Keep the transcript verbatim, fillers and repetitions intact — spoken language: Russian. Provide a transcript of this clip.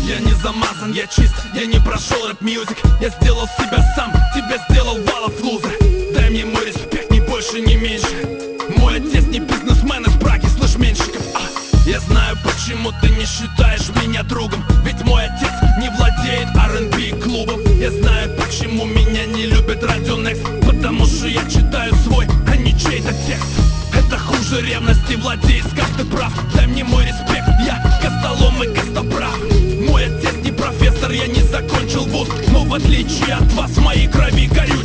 Я не замазан, я чист, я не прошел рэп-мьюзик. Я сделал себя сам, тебя сделал Валов лузер. Дай мне мой респект, ни больше, ни меньше. Мой отец не бизнесмен из Праги, слышь, Меньшиков. а. Я знаю, почему ты не считаешь меня другом, ведь мой отец не владеет ар энд би клубом. Я знаю, почему меня не любит Радио Некст, потому что я читаю свой, а не чей-то текст. Это хуже ревности, владеет, как ты прав. Дай мне мой респект, я костолом и костоправ. Мой отец не профессор, я не закончил вуз, но в отличие от вас в моей крови горю